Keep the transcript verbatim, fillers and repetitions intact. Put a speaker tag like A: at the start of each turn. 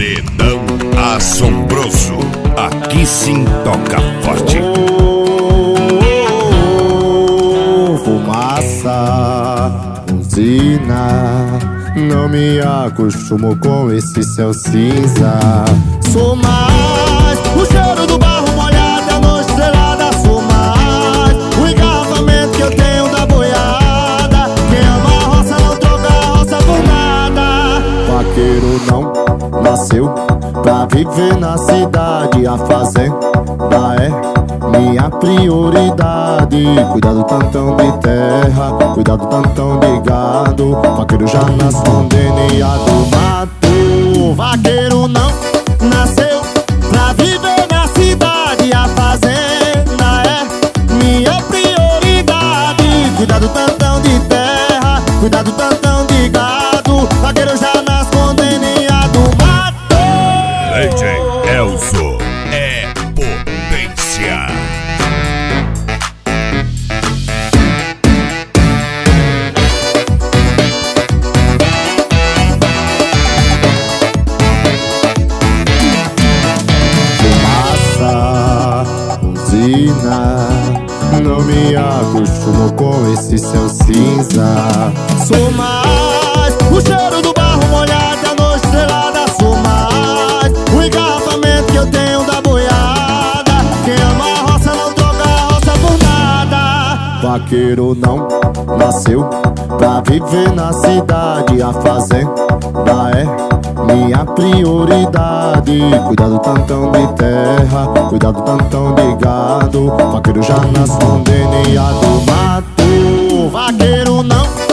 A: Paredão Assombroso. Aqui sim toca forte.
B: Oh, fumaça, usina, não me acostumo com esse céu cinza. Sou mais o cheiro do barro molhado, a noite estrelada. Sou mais o engarrafamento que eu tenho da boiada. Quem ama a roça não troca a roça por nada. Vaqueiro não nasceu pra viver na cidade. A fazenda é minha prioridade. Cuidado tantão de terra, cuidado tantão de gado. Vaqueiro já nasce com D N A do mato. Vaqueiro não nasceu pra viver na cidade. A fazenda é minha prioridade. Cuidado tantão de terra, cuidado tantão de gado. Vaqueiro já nasce com D N A do mato.
A: D J Elzo é potência.
B: Não me acostumo com esse céu cinza. Sou mais o cheiro do barro molhado, a noite estrelada. Sou mais o engarrafamento que eu tenho da boiada. Quem ama a roça não troca a roça por nada. Vaqueiro não nasceu pra viver na cidade. A fazenda é minha prioridade. Cuidado tantão de terra, cuidado tantão de gado. Vaqueiro já nasce com D N A do mato. Vaqueiro não